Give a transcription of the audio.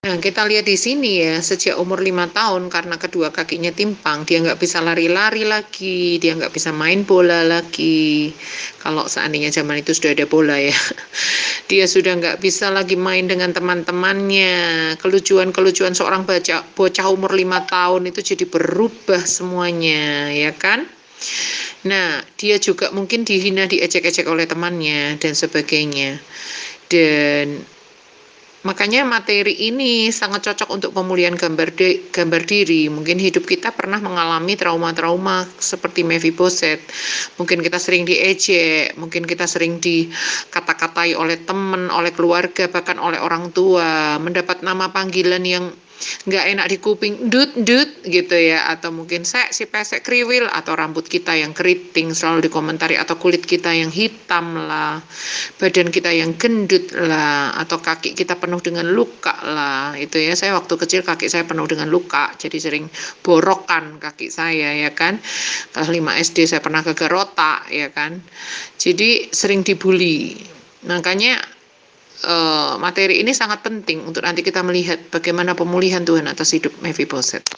Nah, kita lihat di sini ya, sejak umur 5 tahun karena kedua kakinya timpang, dia nggak bisa lari-lari lagi, dia nggak bisa main bola lagi. Kalau seandainya zaman itu sudah ada bola ya. Dia sudah nggak bisa lagi main dengan teman-temannya. Kelucuan-kelucuan seorang bocah umur 5 tahun itu jadi berubah semuanya, ya kan? Nah, dia juga mungkin dihina, diejek-ejek oleh temannya, dan sebagainya. Dan makanya materi ini sangat cocok untuk pemulihan gambar diri. Mungkin hidup kita pernah mengalami trauma-trauma seperti Mephibosheth. Mungkin kita sering diejek, mungkin kita sering dikata-katai oleh teman, oleh keluarga, bahkan oleh orang tua. Mendapat nama panggilan yang nggak enak di kuping, dut gitu ya, atau mungkin si pesek kriwil, atau rambut kita yang keriting selalu dikomentari, atau kulit kita yang hitam lah, badan kita yang gendut lah, atau kaki kita penuh dengan luka lah. Itu ya, saya waktu kecil kaki saya penuh dengan luka, jadi sering borokan kaki saya, ya kan. Kelas 5 SD saya pernah gegar otak, ya kan. Jadi sering dibully. Makanya materi ini sangat penting untuk nanti kita melihat bagaimana pemulihan Tuhan atas hidup Mephibosheth.